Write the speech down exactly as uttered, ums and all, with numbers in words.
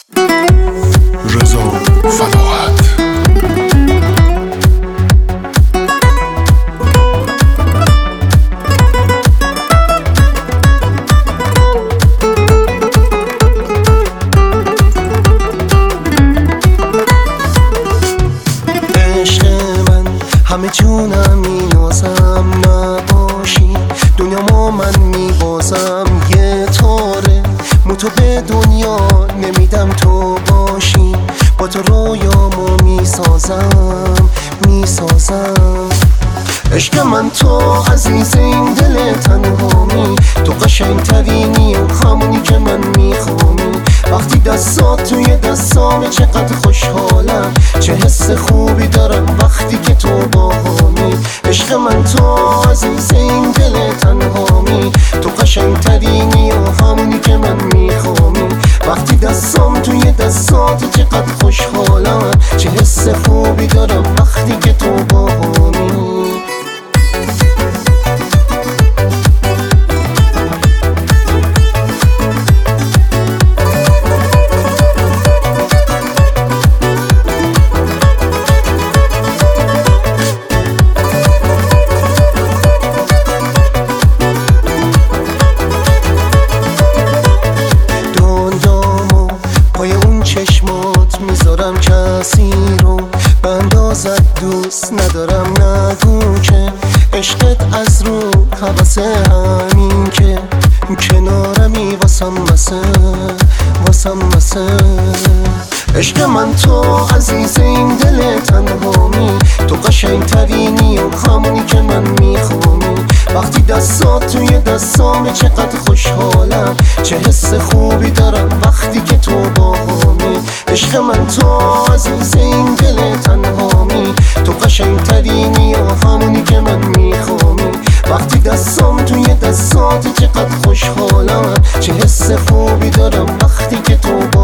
رضا فلاحت. عشق من همه جونم مینازم، نباشی دنیا من میبازم. یه طوره مو تو به دنیا نمیدم تو باشی، با تو رویامو میسازم میسازم. عشق من تو عزیز این دل تنهامی، تو قشنگترینی و همونی که من میخوامی. وقتی دستات توی دستامه چقدر خوشحالم، چه حس خوبی دارم وقتی که تو باهامی. عشق من تو عزیز این دل تنهامی، تو قشنگترینی و همونی که من میخوامی. وقتی دستام توی دستات چقدر خوشحالم، چه حس خوبی دارم وقتی که تو باهامی. چشمات میذارم کسی رو بندازد، دوست ندارم نگو که عشقت از رو حواسه، همین که کنارمی واسم مسه واسم مسه. عشق من تو عزیز این دل تنهامی، تو قشنگترینی و همونی که من میخوامی. وقتی دستات توی دستامه چقدر خوشحالم، چه حس خوبی دارم وقتی که تو باهامی. عشق من تو عزیز این دل تنهامی، تو قشنگترینی و همونی که من میخوامی. وقتی دستام توی دستات چقدر خوشحالم، چه حس خوبی دارم وقتی که تو باهامی.